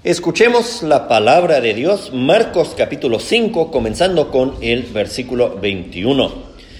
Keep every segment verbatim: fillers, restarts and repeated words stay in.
Escuchemos la palabra de Dios, Marcos capítulo cinco, comenzando con el versículo veintiuno.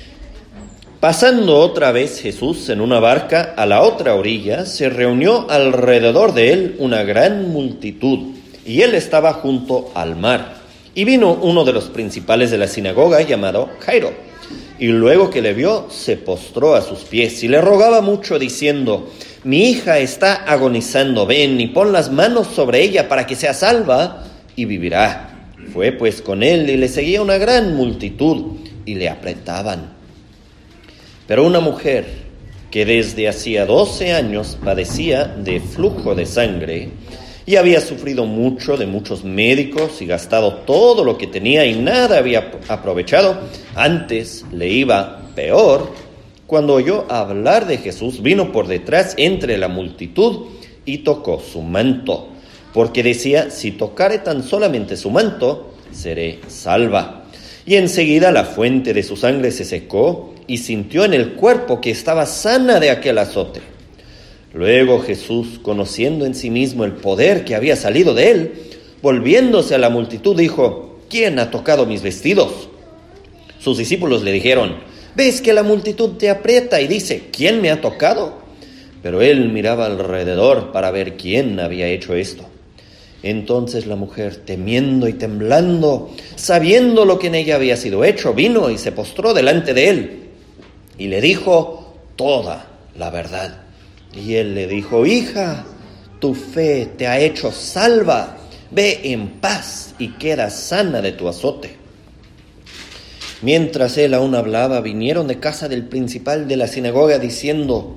Pasando otra vez Jesús en una barca a la otra orilla, se reunió alrededor de él una gran multitud, y él estaba junto al mar. Y vino uno de los principales de la sinagoga, llamado Jairo, y luego que le vio, se postró a sus pies, y le rogaba mucho, diciendo: Mi hija está agonizando, ven y pon las manos sobre ella para que sea salva y vivirá. Fue pues con él y le seguía una gran multitud y le apretaban. Pero una mujer que desde hacía doce años padecía de flujo de sangre y había sufrido mucho de muchos médicos y gastado todo lo que tenía y nada había aprovechado, antes le iba peor, cuando oyó hablar de Jesús, vino por detrás entre la multitud y tocó su manto, porque decía: si tocare tan solamente su manto, seré salva. Y enseguida la fuente de su sangre se secó y sintió en el cuerpo que estaba sana de aquel azote. Luego Jesús, conociendo en sí mismo el poder que había salido de él, volviéndose a la multitud, dijo: ¿Quién ha tocado mis vestidos? Sus discípulos le dijeron: ¿Ves que la multitud te aprieta y dice: ¿quién me ha tocado? Pero él miraba alrededor para ver quién había hecho esto. Entonces la mujer, temiendo y temblando, sabiendo lo que en ella había sido hecho, vino y se postró delante de él y le dijo toda la verdad. Y él le dijo: hija, tu fe te ha hecho salva, ve en paz y queda sana de tu azote. Mientras él aún hablaba, vinieron de casa del principal de la sinagoga diciendo: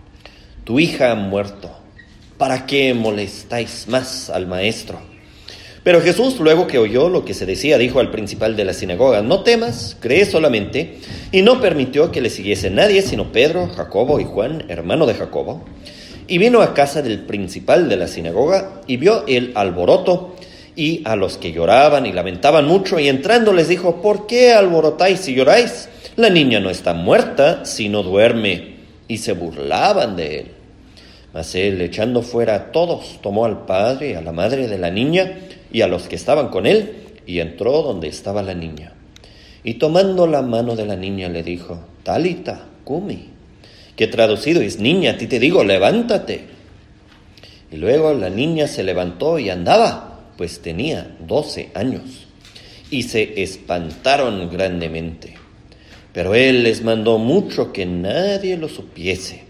tu hija ha muerto, ¿para qué molestáis más al maestro? Pero Jesús, luego que oyó lo que se decía, dijo al principal de la sinagoga: no temas, cree solamente. Y no permitió que le siguiese nadie, sino Pedro, Jacobo y Juan, hermano de Jacobo. Y vino a casa del principal de la sinagoga y vio el alboroto y a los que lloraban y lamentaban mucho, y entrando les dijo: ¿por qué alborotáis y lloráis? La niña no está muerta, sino duerme. Y se burlaban de él. Mas él, echando fuera a todos, tomó al padre y a la madre de la niña y a los que estaban con él, y entró donde estaba la niña. Y tomando la mano de la niña le dijo: Talita cumi, que traducido es: niña, a ti te digo, levántate. Y luego la niña se levantó y andaba, pues tenía doce años, y se espantaron grandemente. Pero él les mandó mucho que nadie lo supiese,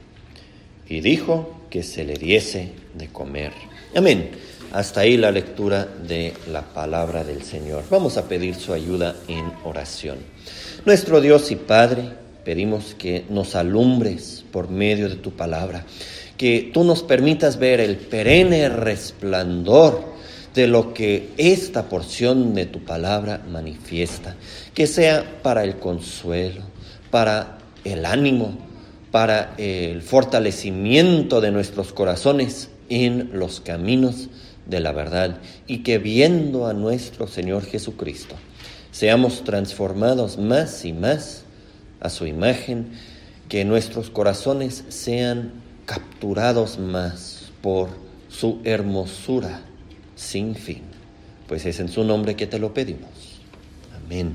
y dijo que se le diese de comer. Amén. Hasta ahí la lectura de la palabra del Señor. Vamos a pedir su ayuda en oración. Nuestro Dios y Padre, pedimos que nos alumbres por medio de tu palabra, que tú nos permitas ver el perenne resplandor de lo que esta porción de tu palabra manifiesta, que sea para el consuelo, para el ánimo, para el fortalecimiento de nuestros corazones en los caminos de la verdad, y que viendo a nuestro Señor Jesucristo seamos transformados más y más a su imagen, que nuestros corazones sean capturados más por su hermosura sin fin. Pues es en su nombre que te lo pedimos. Amén.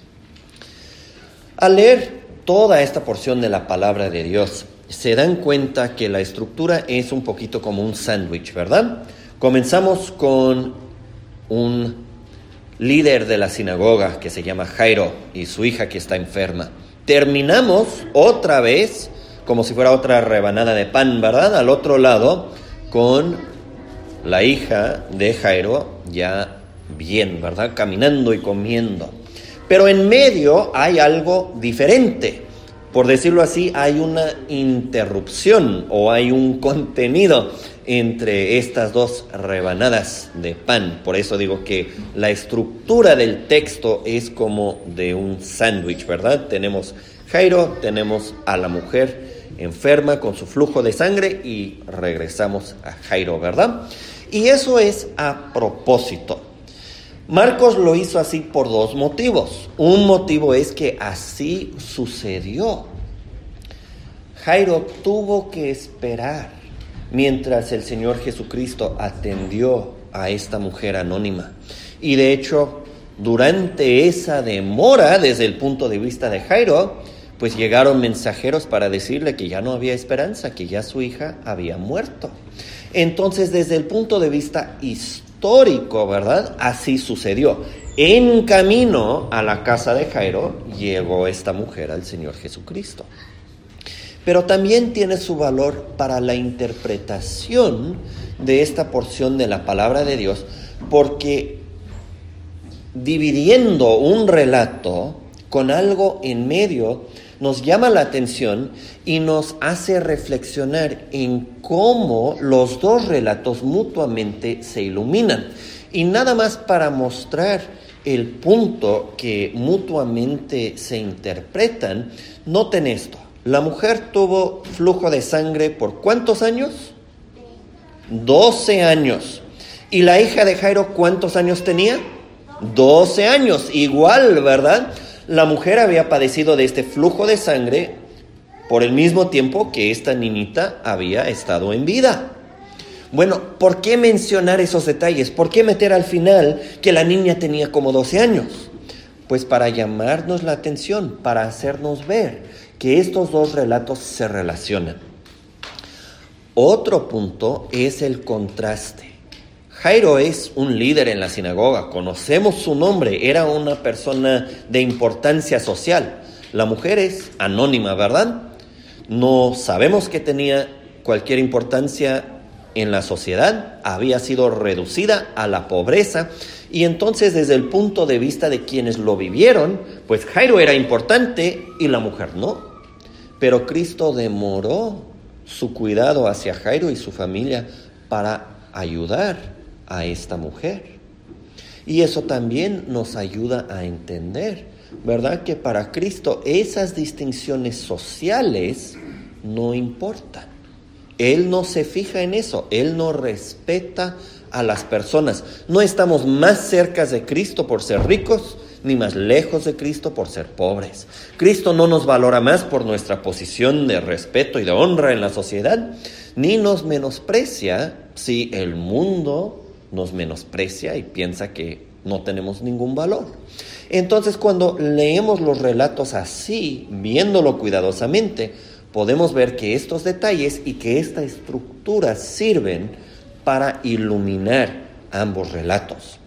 Al leer toda esta porción de la palabra de Dios, se dan cuenta que la estructura es un poquito como un sándwich, ¿verdad? Comenzamos con un líder de la sinagoga que se llama Jairo y su hija que está enferma. Terminamos otra vez, como si fuera otra rebanada de pan, ¿verdad? Al otro lado, con la hija de Jairo ya bien, ¿verdad? Caminando y comiendo. Pero en medio hay algo diferente. Por decirlo así, hay una interrupción o hay un contenido entre estas dos rebanadas de pan. Por eso digo que la estructura del texto es como de un sándwich, ¿verdad? Tenemos Jairo, tenemos a la mujer enferma con su flujo de sangre y regresamos a Jairo, ¿verdad? Y eso es a propósito. Marcos lo hizo así por dos motivos. Un motivo es que así sucedió. Jairo tuvo que esperar mientras el Señor Jesucristo atendió a esta mujer anónima. Y de hecho, durante esa demora, desde el punto de vista de Jairo, pues llegaron mensajeros para decirle que ya no había esperanza, que ya su hija había muerto. Entonces, desde el punto de vista histórico, ¿verdad? Así sucedió. En camino a la casa de Jairo, llegó esta mujer al Señor Jesucristo. Pero también tiene su valor para la interpretación de esta porción de la palabra de Dios, porque dividiendo un relato con algo en medio, nos llama la atención y nos hace reflexionar en cómo los dos relatos mutuamente se iluminan. Y nada más para mostrar el punto que mutuamente se interpretan, noten esto. La mujer tuvo flujo de sangre ¿por cuántos años? doce años. ¿Y la hija de Jairo cuántos años tenía? doce años. Igual, ¿verdad? La mujer había padecido de este flujo de sangre por el mismo tiempo que esta niñita había estado en vida. Bueno, ¿por qué mencionar esos detalles? ¿Por qué meter al final que la niña tenía como doce años? Pues para llamarnos la atención, para hacernos ver que estos dos relatos se relacionan. Otro punto es el contraste. Jairo es un líder en la sinagoga, conocemos su nombre, era una persona de importancia social. La mujer es anónima, ¿verdad? No sabemos que tenía cualquier importancia en la sociedad, había sido reducida a la pobreza, y entonces desde el punto de vista de quienes lo vivieron, pues Jairo era importante y la mujer no. Pero Cristo demoró su cuidado hacia Jairo y su familia para ayudar a esta mujer. Y eso también nos ayuda a entender, ¿verdad? Que para Cristo esas distinciones sociales no importan. Él no se fija en eso, Él no respeta a las personas. No estamos más cerca de Cristo por ser ricos, ni más lejos de Cristo por ser pobres. Cristo no nos valora más por nuestra posición de respeto y de honra en la sociedad, ni nos menosprecia si el mundo nos menosprecia y piensa que no tenemos ningún valor. Entonces, cuando leemos los relatos así, viéndolo cuidadosamente, podemos ver que estos detalles y que esta estructura sirven para iluminar ambos relatos.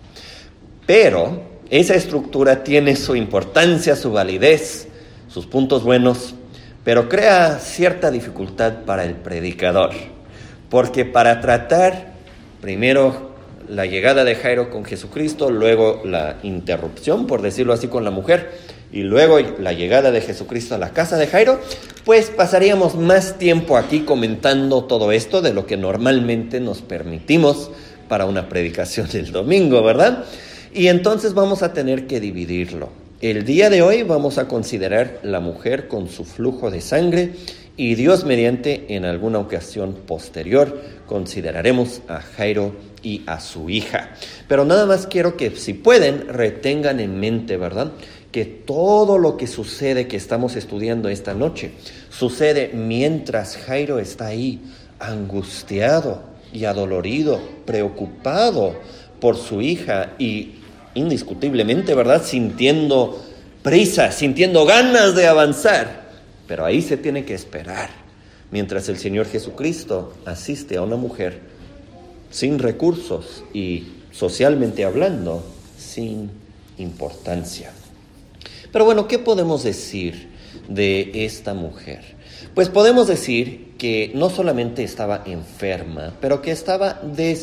Pero esa estructura tiene su importancia, su validez, sus puntos buenos, pero crea cierta dificultad para el predicador, porque para tratar primero la llegada de Jairo con Jesucristo, luego la interrupción, por decirlo así, con la mujer, y luego la llegada de Jesucristo a la casa de Jairo, pues pasaríamos más tiempo aquí comentando todo esto de lo que normalmente nos permitimos para una predicación del domingo, ¿verdad? Y entonces vamos a tener que dividirlo. El día de hoy vamos a considerar la mujer con su flujo de sangre y Dios mediante en alguna ocasión posterior consideraremos a Jairo y a su hija. Pero nada más quiero que si pueden retengan en mente, ¿verdad?, que todo lo que sucede que estamos estudiando esta noche sucede mientras Jairo está ahí angustiado y adolorido, preocupado por su hija y indiscutiblemente, ¿verdad?, sintiendo prisa, sintiendo ganas de avanzar. Pero ahí se tiene que esperar, mientras el Señor Jesucristo asiste a una mujer sin recursos y, socialmente hablando, sin importancia. Pero bueno, ¿qué podemos decir de esta mujer? Pues podemos decir que no solamente estaba enferma, pero que estaba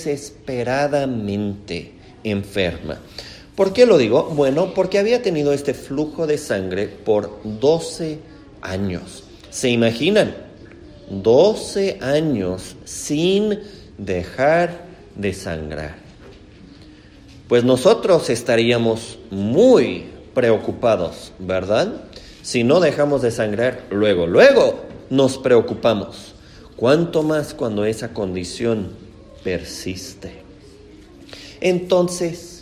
desesperadamente enferma. ¿Por qué lo digo? Bueno, porque había tenido este flujo de sangre por doce años. ¿Se imaginan? doce años sin dejar de sangrar. Pues nosotros estaríamos muy preocupados, ¿verdad? Si no dejamos de sangrar, luego, luego nos preocupamos. ¿Cuánto más cuando esa condición persiste? Entonces,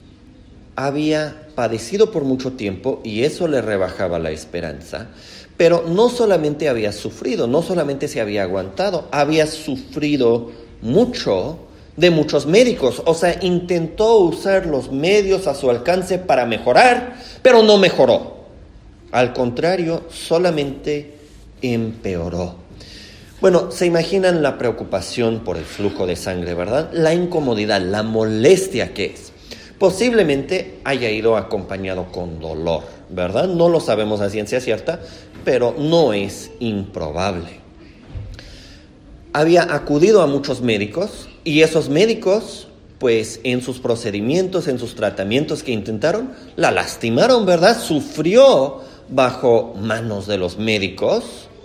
había padecido por mucho tiempo y eso le rebajaba la esperanza, pero no solamente había sufrido, no solamente se había aguantado, había sufrido mucho de muchos médicos. O sea, intentó usar los medios a su alcance para mejorar, pero no mejoró. Al contrario, solamente empeoró. Bueno, se imaginan la preocupación por el flujo de sangre, ¿verdad? La incomodidad, la molestia que es. Posiblemente haya ido acompañado con dolor, ¿verdad? No lo sabemos a ciencia cierta, pero no es improbable. Había acudido a muchos médicos y esos médicos, pues en sus procedimientos, en sus tratamientos que intentaron, la lastimaron, ¿verdad? Sufrió bajo manos de los médicos.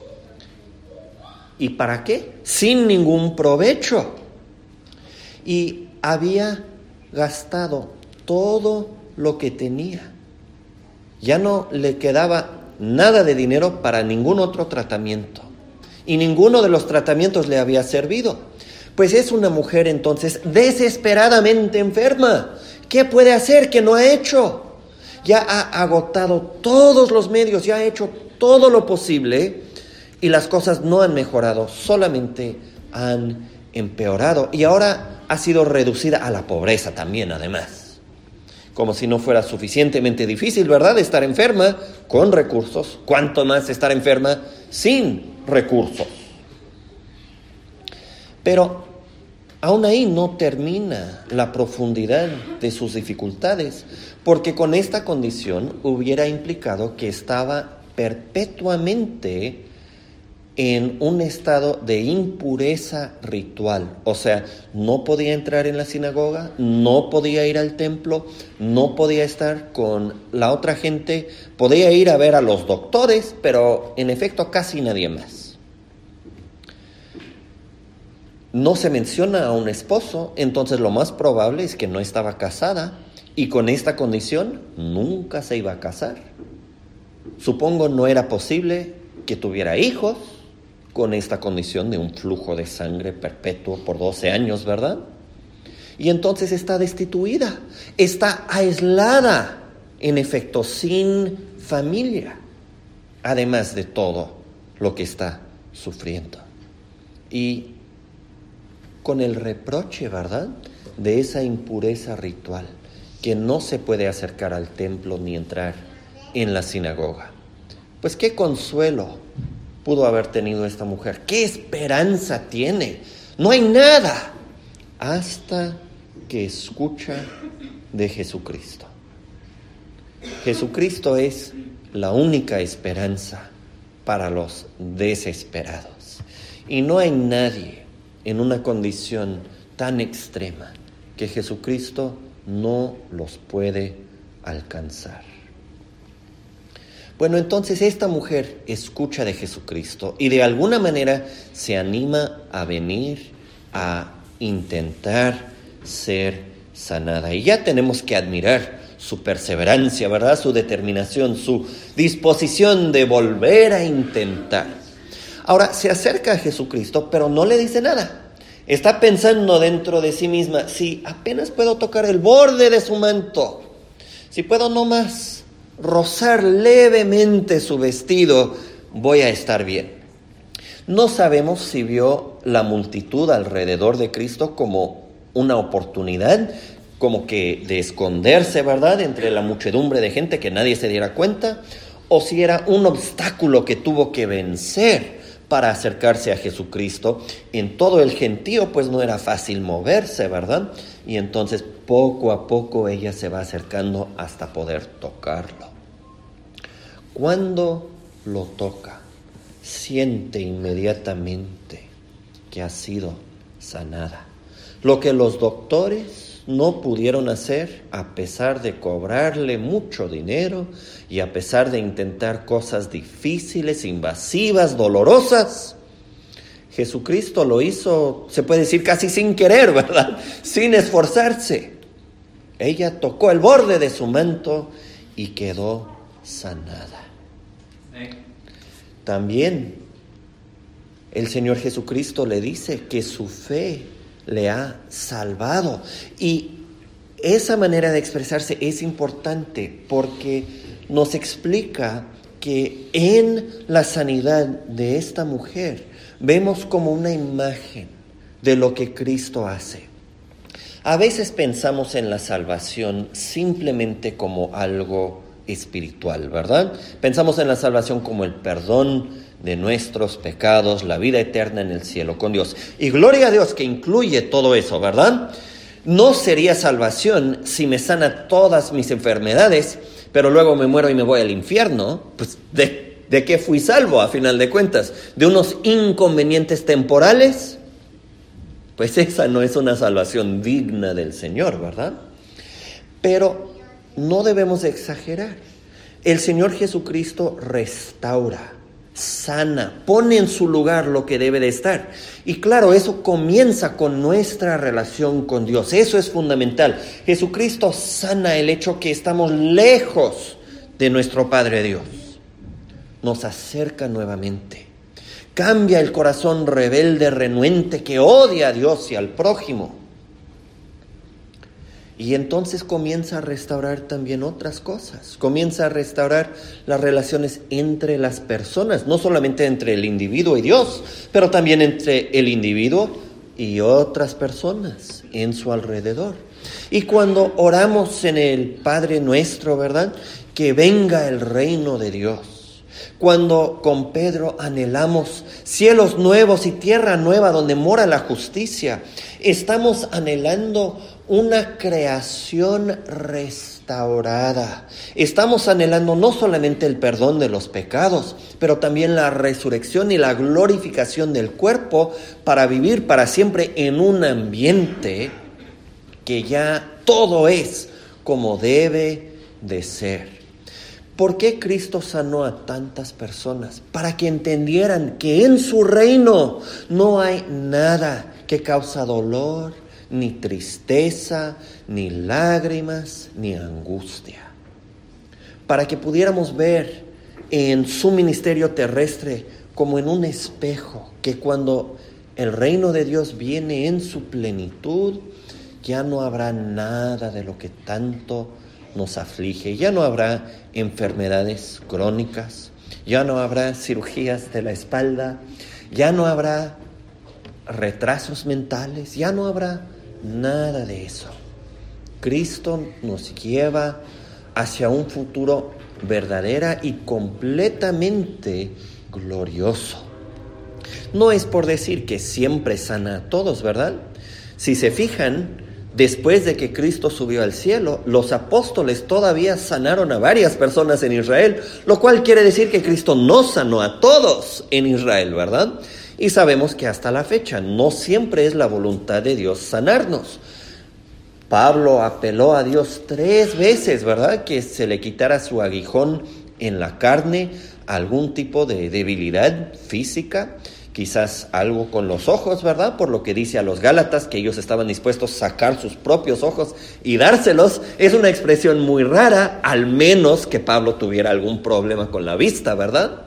¿Y para qué? Sin ningún provecho. Y había gastado todo lo que tenía. Ya no le quedaba nada de dinero para ningún otro tratamiento. Y ninguno de los tratamientos le había servido. Pues es una mujer entonces desesperadamente enferma. ¿Qué puede hacer que no ha hecho? Ya ha agotado todos los medios, ya ha hecho todo lo posible y las cosas no han mejorado, solamente han empeorado. Y ahora ha sido reducida a la pobreza también, además. Como si no fuera suficientemente difícil, ¿verdad?, estar enferma con recursos. ¿Cuánto más estar enferma sin recursos? Pero aún ahí no termina la profundidad de sus dificultades, porque con esta condición hubiera implicado que estaba perpetuamente en un estado de impureza ritual. O sea, no podía entrar en la sinagoga, no podía ir al templo, no podía estar con la otra gente, podía ir a ver a los doctores, pero en efecto casi nadie más. No se menciona a un esposo, entonces lo más probable es que no estaba casada y con esta condición nunca se iba a casar. Supongo no era posible que tuviera hijos con esta condición de un flujo de sangre perpetuo por doce años, ¿verdad? Y entonces está destituida, está aislada, en efecto, sin familia, además de todo lo que está sufriendo. Y con el reproche, ¿verdad?, de esa impureza ritual, que no se puede acercar al templo ni entrar en la sinagoga. Pues qué consuelo pudo haber tenido esta mujer, qué esperanza tiene. No hay nada hasta que escucha de Jesucristo. Jesucristo es la única esperanza para los desesperados. Y no hay nadie en una condición tan extrema que Jesucristo no los puede alcanzar. Bueno, entonces esta mujer escucha de Jesucristo y de alguna manera se anima a venir a intentar ser sanada. Y ya tenemos que admirar su perseverancia, ¿verdad?, su determinación, su disposición de volver a intentar. Ahora, se acerca a Jesucristo, pero no le dice nada. Está pensando dentro de sí misma, si apenas puedo tocar el borde de su manto, si puedo nomás rozar levemente su vestido, voy a estar bien. No sabemos si vio la multitud alrededor de Cristo como una oportunidad, como que de esconderse, ¿verdad?, entre la muchedumbre de gente, que nadie se diera cuenta, o si era un obstáculo que tuvo que vencer para acercarse a Jesucristo. En todo el gentío, pues no era fácil moverse, ¿verdad? Y entonces poco a poco ella se va acercando hasta poder tocarlo. Cuando lo toca, siente inmediatamente que ha sido sanada. Lo que los doctores no pudieron hacer, a pesar de cobrarle mucho dinero y a pesar de intentar cosas difíciles, invasivas, dolorosas, Jesucristo lo hizo, se puede decir, casi sin querer, ¿verdad?, sin esforzarse. Ella tocó el borde de su manto y quedó sanada. También el Señor Jesucristo le dice que su fe le ha salvado. Y esa manera de expresarse es importante porque nos explica que en la sanidad de esta mujer vemos como una imagen de lo que Cristo hace. A veces pensamos en la salvación simplemente como algo espiritual, ¿verdad? Pensamos en la salvación como el perdón de nuestros pecados, la vida eterna en el cielo con Dios. Y gloria a Dios que incluye todo eso, ¿verdad? No sería salvación si me sana todas mis enfermedades, pero luego me muero y me voy al infierno. Pues, ¿de, de qué fui salvo a final de cuentas? ¿De unos inconvenientes temporales? Pues esa no es una salvación digna del Señor, ¿verdad? Pero no debemos exagerar. El Señor Jesucristo restaura, sana, pone en su lugar lo que debe de estar. Y claro, eso comienza con nuestra relación con Dios. Eso es fundamental. Jesucristo sana el hecho que estamos lejos de nuestro Padre Dios. Nos acerca nuevamente. Cambia el corazón rebelde, renuente, que odia a Dios y al prójimo. Y entonces comienza a restaurar también otras cosas. Comienza a restaurar las relaciones entre las personas, no solamente entre el individuo y Dios, pero también entre el individuo y otras personas en su alrededor. Y cuando oramos en el Padre Nuestro, ¿verdad? Que venga el reino de Dios. Cuando con Pedro anhelamos cielos nuevos y tierra nueva donde mora la justicia, estamos anhelando una creación restaurada. Estamos anhelando no solamente el perdón de los pecados, pero también la resurrección y la glorificación del cuerpo para vivir para siempre en un ambiente que ya todo es como debe de ser. ¿Por qué Cristo sanó a tantas personas? Para que entendieran que en su reino no hay nada que causa dolor, ni tristeza, ni lágrimas, ni angustia. Para que pudiéramos ver en su ministerio terrestre como en un espejo, que cuando el reino de Dios viene en su plenitud, ya no habrá nada de lo que tanto nos aflige, ya no habrá enfermedades crónicas, ya no habrá cirugías de la espalda, ya no habrá retrasos mentales, ya no habrá nada de eso. Cristo nos lleva hacia un futuro verdadera y completamente glorioso. No es por decir que siempre sana a todos, ¿verdad? Si se fijan, después de que Cristo subió al cielo, los apóstoles todavía sanaron a varias personas en Israel, lo cual quiere decir que Cristo no sanó a todos en Israel, ¿verdad? Y sabemos que hasta la fecha no siempre es la voluntad de Dios sanarnos. Pablo apeló a Dios tres veces, ¿verdad? Que se le quitara su aguijón en la carne, algún tipo de debilidad física, quizás algo con los ojos, ¿verdad? Por lo que dice a los Gálatas que ellos estaban dispuestos a sacar sus propios ojos y dárselos. Es una expresión muy rara, al menos que Pablo tuviera algún problema con la vista, ¿verdad?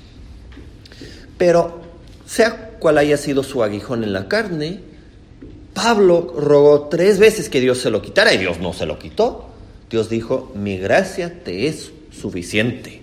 Pero sea cual haya sido su aguijón en la carne, Pablo rogó tres veces que Dios se lo quitara y Dios no se lo quitó. Dios dijo: mi gracia te es suficiente.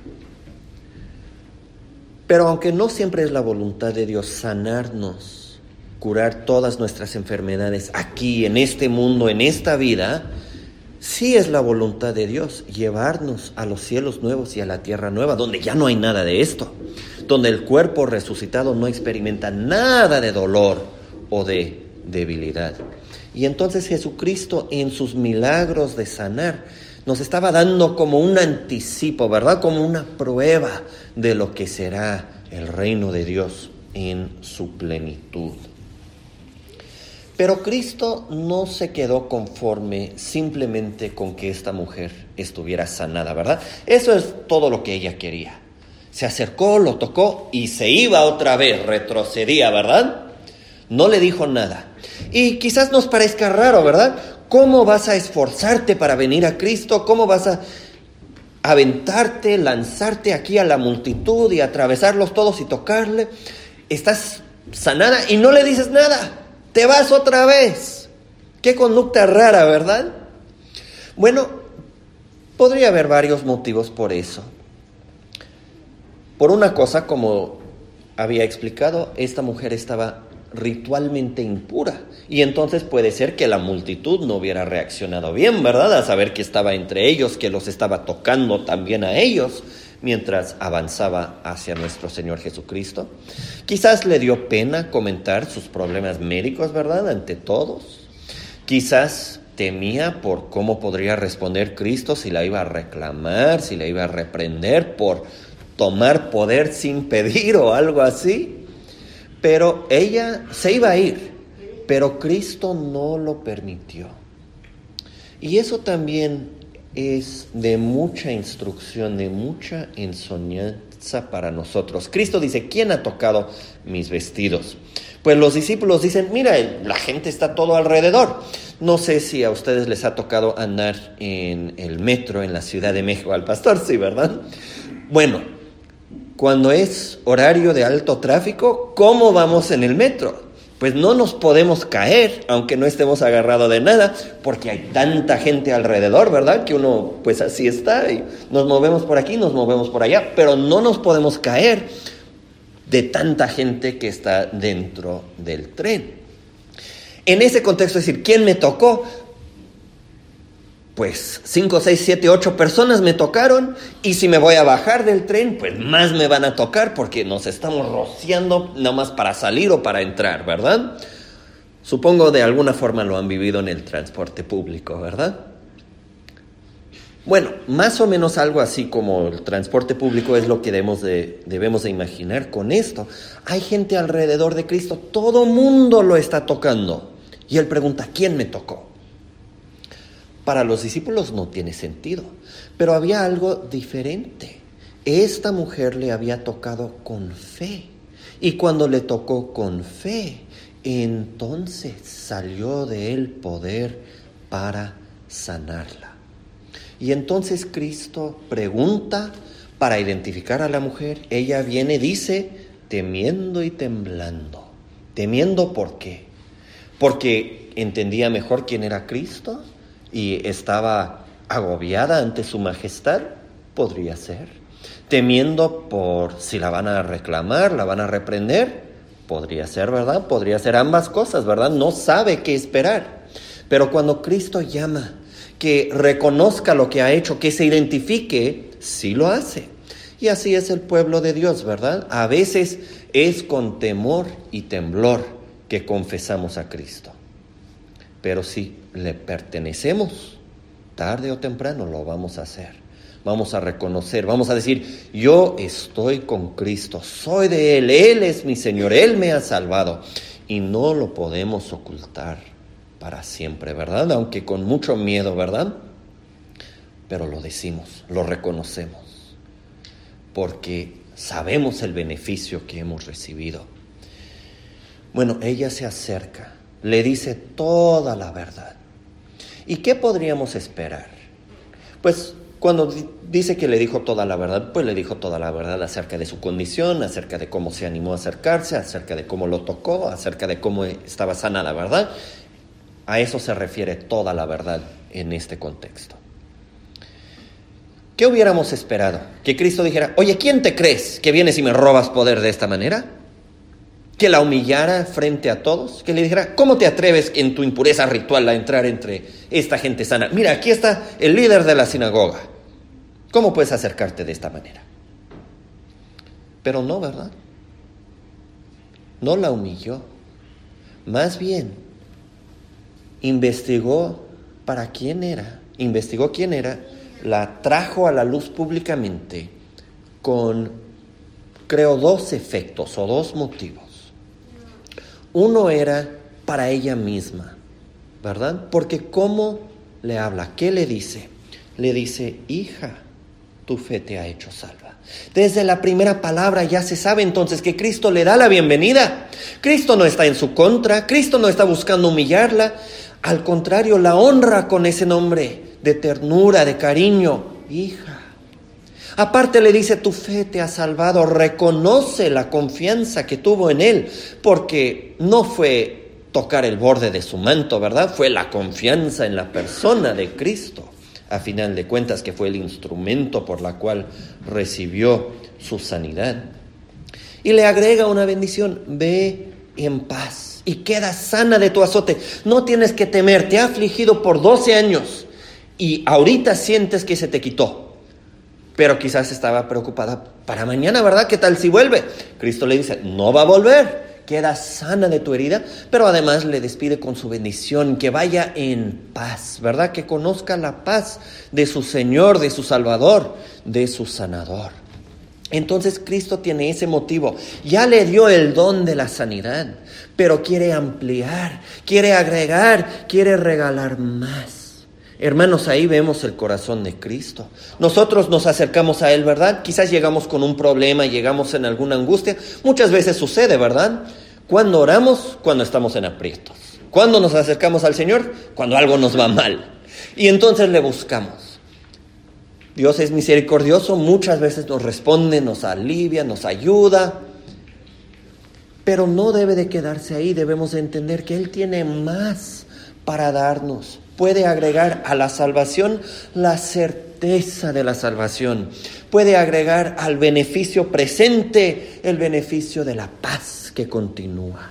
Pero aunque no siempre es la voluntad de Dios sanarnos, curar todas nuestras enfermedades aquí, en este mundo, en esta vida, sí es la voluntad de Dios llevarnos a los cielos nuevos y a la tierra nueva, donde ya no hay nada de esto, donde el cuerpo resucitado no experimenta nada de dolor o de debilidad. Y entonces Jesucristo, en sus milagros de sanar, nos estaba dando como un anticipo, ¿verdad? Como una prueba de lo que será el reino de Dios en su plenitud. Pero Cristo no se quedó conforme simplemente con que esta mujer estuviera sanada, ¿verdad? Eso es todo lo que ella quería. Se acercó, lo tocó y se iba otra vez, retrocedía, ¿verdad? No le dijo nada. Y quizás nos parezca raro, ¿verdad? ¿Cómo vas a esforzarte para venir a Cristo? ¿Cómo vas a aventarte, lanzarte aquí a la multitud y atravesarlos todos y tocarle? Estás sanada y no le dices nada. Te vas otra vez. Qué conducta rara, ¿verdad? Bueno, podría haber varios motivos por eso. Por una cosa, como había explicado, esta mujer estaba ritualmente impura. Y entonces puede ser que la multitud no hubiera reaccionado bien, ¿verdad? A saber que estaba entre ellos, que los estaba tocando también a ellos, mientras avanzaba hacia nuestro Señor Jesucristo. Quizás le dio pena comentar sus problemas médicos, ¿verdad?, ante todos. Quizás temía por cómo podría responder Cristo, si la iba a reclamar, si la iba a reprender por tomar poder sin pedir o algo así. Pero ella se iba a ir, pero Cristo no lo permitió. Y eso también es de mucha instrucción, de mucha enseñanza para nosotros. Cristo dice, ¿quién ha tocado mis vestidos? Pues los discípulos dicen, mira, la gente está todo alrededor. No sé si a ustedes les ha tocado andar en el metro en la Ciudad de México. Al pastor sí, ¿verdad? Bueno, cuando es horario de alto tráfico, ¿cómo vamos en el metro? Pues no nos podemos caer, aunque no estemos agarrados de nada, porque hay tanta gente alrededor, ¿verdad? Que uno, pues así está, y nos movemos por aquí, nos movemos por allá, pero no nos podemos caer de tanta gente que está dentro del tren. En ese contexto, es decir, ¿quién me tocó? Pues cinco, seis, siete, ocho personas me tocaron, y si me voy a bajar del tren, pues más me van a tocar porque nos estamos rociando nada más para salir o para entrar, ¿verdad? Supongo de alguna forma lo han vivido en el transporte público, ¿verdad? Bueno, más o menos algo así como el transporte público es lo que debemos de, debemos de imaginar con esto. Hay gente alrededor de Cristo, todo mundo lo está tocando. Y él pregunta, ¿quién me tocó? Para los discípulos no tiene sentido, pero había algo diferente. Esta mujer le había tocado con fe, y cuando le tocó con fe, entonces salió de él poder para sanarla. Y entonces Cristo pregunta para identificar a la mujer. Ella viene, dice, temiendo y temblando. ¿Temiendo por qué? Porque entendía mejor quién era Cristo y estaba agobiada ante su majestad, podría ser. Temiendo por si la van a reclamar, la van a reprender, podría ser, ¿verdad? Podría ser ambas cosas, ¿verdad? No sabe qué esperar. Pero cuando Cristo llama, que reconozca lo que ha hecho, que se identifique, sí lo hace. Y así es el pueblo de Dios, ¿verdad? A veces es con temor y temblor que confesamos a Cristo. Pero si le pertenecemos, tarde o temprano lo vamos a hacer. Vamos a reconocer, vamos a decir, yo estoy con Cristo, soy de Él, Él es mi Señor, Él me ha salvado. Y no lo podemos ocultar para siempre, ¿verdad? Aunque con mucho miedo, ¿verdad? Pero lo decimos, lo reconocemos, porque sabemos el beneficio que hemos recibido. Bueno, ella se acerca, le dice toda la verdad. ¿Y qué podríamos esperar? Pues cuando dice que le dijo toda la verdad, pues le dijo toda la verdad acerca de su condición, acerca de cómo se animó a acercarse, acerca de cómo lo tocó, acerca de cómo estaba sana la verdad. A eso se refiere toda la verdad en este contexto. ¿Qué hubiéramos esperado? Que Cristo dijera, oye, ¿quién te crees que vienes y me robas poder de esta manera? Que la humillara frente a todos, que le dijera, ¿cómo te atreves en tu impureza ritual a entrar entre esta gente sana? Mira, aquí está el líder de la sinagoga. ¿Cómo puedes acercarte de esta manera? Pero no, ¿verdad? No la humilló. Más bien, investigó para quién era, investigó quién era, la trajo a la luz públicamente con, creo, dos efectos o dos motivos. Uno era para ella misma, ¿verdad? Porque ¿cómo le habla? ¿Qué le dice? Le dice, hija, tu fe te ha hecho salva. Desde la primera palabra ya se sabe entonces que Cristo le da la bienvenida. Cristo no está en su contra, Cristo no está buscando humillarla. Al contrario, la honra con ese nombre de ternura, de cariño, hija. Aparte le dice, tu fe te ha salvado, reconoce la confianza que tuvo en él, porque no fue tocar el borde de su manto, ¿verdad? Fue la confianza en la persona de Cristo, a final de cuentas, que fue el instrumento por la cual recibió su sanidad. Y le agrega una bendición, ve en paz y queda sana de tu azote. No tienes que temer, te ha afligido por doce años y ahorita sientes que se te quitó. Pero quizás estaba preocupada para mañana, ¿verdad? ¿Qué tal si vuelve? Cristo le dice, no va a volver. Queda sana de tu herida, pero además le despide con su bendición, que vaya en paz, ¿verdad? Que conozca la paz de su Señor, de su Salvador, de su sanador. Entonces Cristo tiene ese motivo. Ya le dio el don de la sanidad, pero quiere ampliar, quiere agregar, quiere regalar más. Hermanos, ahí vemos el corazón de Cristo. Nosotros nos acercamos a Él, ¿verdad? Quizás llegamos con un problema, llegamos en alguna angustia. Muchas veces sucede, ¿verdad? Cuando oramos, cuando estamos en aprietos. Cuando nos acercamos al Señor, cuando algo nos va mal. Y entonces le buscamos. Dios es misericordioso, muchas veces nos responde, nos alivia, nos ayuda. Pero no debe de quedarse ahí, debemos de entender que Él tiene más para darnos. Puede agregar a la salvación la certeza de la salvación. Puede agregar al beneficio presente el beneficio de la paz que continúa.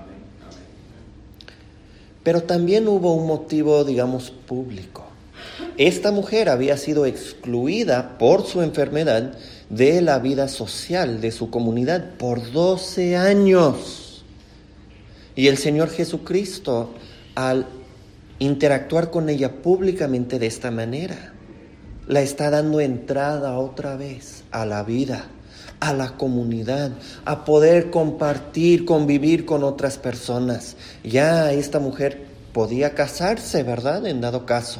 Pero también hubo un motivo, digamos, público. Esta mujer había sido excluida por su enfermedad de la vida social de su comunidad por doce años. Y el Señor Jesucristo, al interactuar con ella públicamente de esta manera, la está dando entrada otra vez a la vida, a la comunidad, a poder compartir, convivir con otras personas. Ya esta mujer podía casarse, ¿verdad? En dado caso,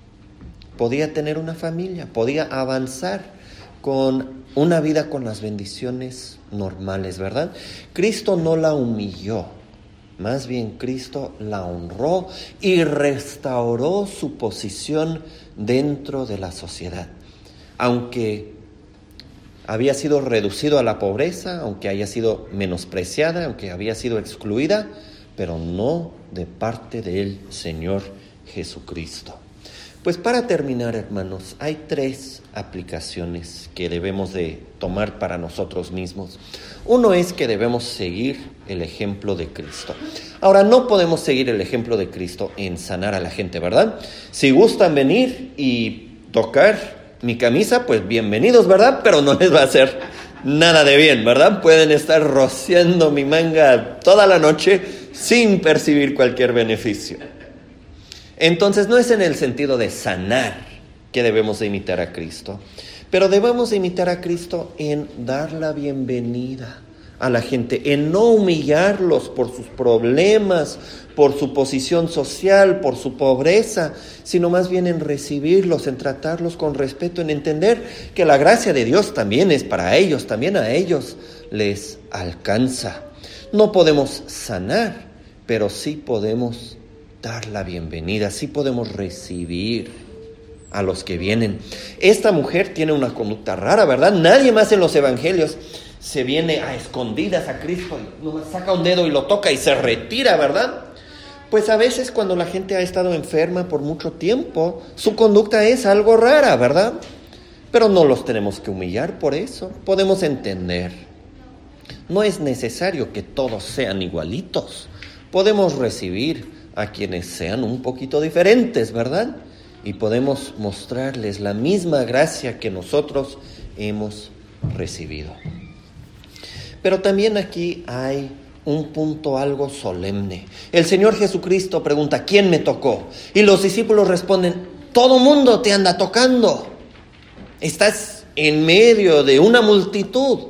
podía tener una familia, podía avanzar con una vida con las bendiciones normales, ¿verdad? Cristo no la humilló. Más bien Cristo la honró y restauró su posición dentro de la sociedad. Aunque había sido reducido a la pobreza, aunque haya sido menospreciada, aunque había sido excluida, pero no de parte del Señor Jesucristo. Pues para terminar, hermanos, hay tres aplicaciones que debemos de tomar para nosotros mismos. Uno es que debemos seguir el ejemplo de Cristo. Ahora, no podemos seguir el ejemplo de Cristo en sanar a la gente, ¿verdad? Si gustan venir y tocar mi camisa, pues bienvenidos, ¿verdad? Pero no les va a hacer nada de bien, ¿verdad? Pueden estar rociando mi manga toda la noche sin percibir cualquier beneficio. Entonces no es en el sentido de sanar que debemos de imitar a Cristo, pero debemos de imitar a Cristo en dar la bienvenida a la gente, en no humillarlos por sus problemas, por su posición social, por su pobreza, sino más bien en recibirlos, en tratarlos con respeto, en entender que la gracia de Dios también es para ellos, también a ellos les alcanza. No podemos sanar, pero sí podemos dar la bienvenida, sí podemos recibir a los que vienen. Esta mujer tiene una conducta rara, ¿verdad? Nadie más en los evangelios se viene a escondidas a Cristo y nomás saca un dedo y lo toca y se retira, ¿verdad? Pues a veces cuando la gente ha estado enferma por mucho tiempo, su conducta es algo rara, ¿verdad? Pero no los tenemos que humillar por eso. Podemos entender. No es necesario que todos sean igualitos. Podemos recibir a quienes sean un poquito diferentes, ¿verdad? Y podemos mostrarles la misma gracia que nosotros hemos recibido. Pero también aquí hay un punto algo solemne. El Señor Jesucristo pregunta, ¿quién me tocó? Y los discípulos responden, todo mundo te anda tocando. Estás en medio de una multitud.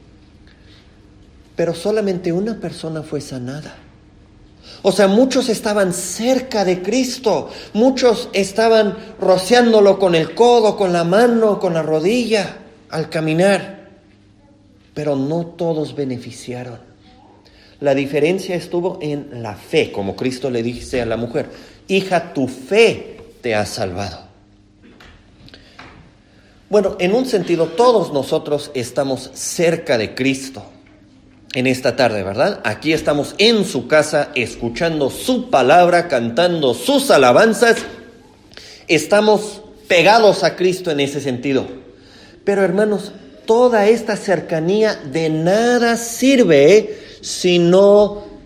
Pero solamente una persona fue sanada. O sea, muchos estaban cerca de Cristo, muchos estaban rociándolo con el codo, con la mano, con la rodilla al caminar, pero no todos beneficiaron. La diferencia estuvo en la fe, como Cristo le dice a la mujer, hija, tu fe te ha salvado. Bueno, en un sentido, todos nosotros estamos cerca de Cristo. En esta tarde, ¿verdad? Aquí estamos en su casa, escuchando su palabra, cantando sus alabanzas. Estamos pegados a Cristo en ese sentido. Pero hermanos, toda esta cercanía de nada sirve si no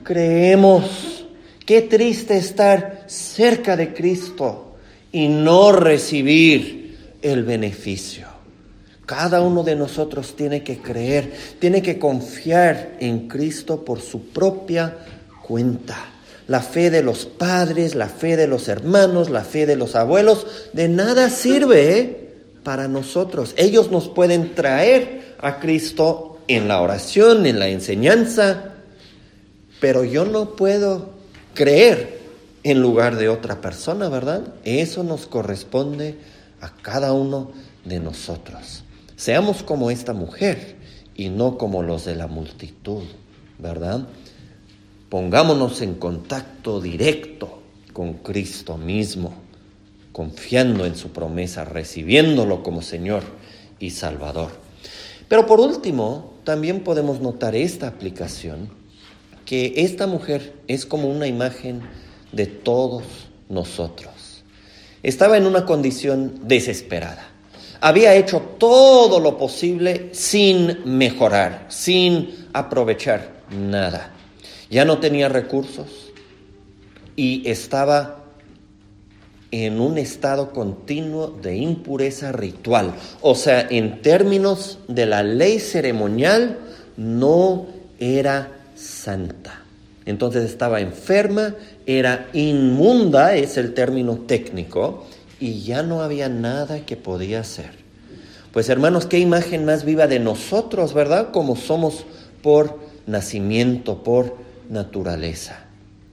creemos. Qué triste estar cerca de Cristo y no recibir el beneficio. Cada uno de nosotros tiene que creer, tiene que confiar en Cristo por su propia cuenta. La fe de los padres, la fe de los hermanos, la fe de los abuelos, de nada sirve ¿eh? para nosotros. Ellos nos pueden traer a Cristo en la oración, en la enseñanza, pero yo no puedo creer en lugar de otra persona, ¿verdad? Eso nos corresponde a cada uno de nosotros. Seamos como esta mujer y no como los de la multitud, ¿verdad? Pongámonos en contacto directo con Cristo mismo, confiando en su promesa, recibiéndolo como Señor y Salvador. Pero por último, también podemos notar esta aplicación, que esta mujer es como una imagen de todos nosotros. Estaba en una condición desesperada. Había hecho todo lo posible sin mejorar, sin aprovechar nada. Ya no tenía recursos y estaba en un estado continuo de impureza ritual. O sea, en términos de la ley ceremonial, no era santa. Entonces estaba enferma, era inmunda, es el término técnico, y ya no había nada que podía hacer. Pues hermanos, qué imagen más viva de nosotros, ¿verdad? Como somos por nacimiento, por naturaleza.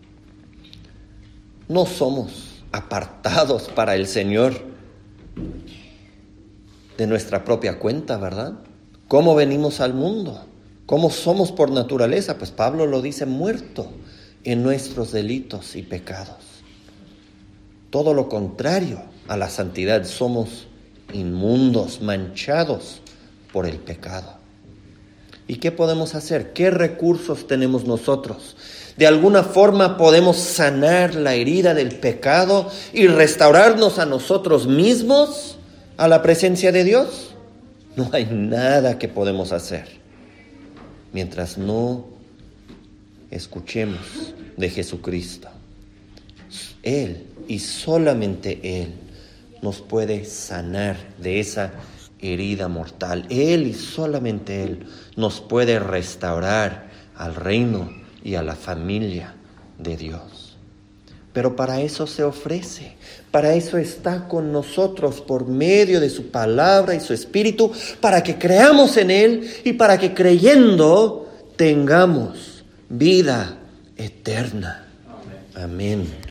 No somos apartados para el Señor de nuestra propia cuenta, ¿verdad? ¿Cómo venimos al mundo? ¿Cómo somos por naturaleza? Pues Pablo lo dice, muerto en nuestros delitos y pecados. Todo lo contrario a la santidad, somos inmundos, manchados por el pecado. ¿Y qué podemos hacer? ¿Qué recursos tenemos nosotros? ¿De alguna forma podemos sanar la herida del pecado y restaurarnos a nosotros mismos a la presencia de Dios? No hay nada que podemos hacer mientras no escuchemos de Jesucristo. Él y solamente Él nos puede sanar de esa herida mortal. Él y solamente Él nos puede restaurar al reino y a la familia de Dios. Pero para eso se ofrece, para eso está con nosotros por medio de su palabra y su espíritu, para que creamos en Él y para que creyendo tengamos vida eterna. Amén. Amén.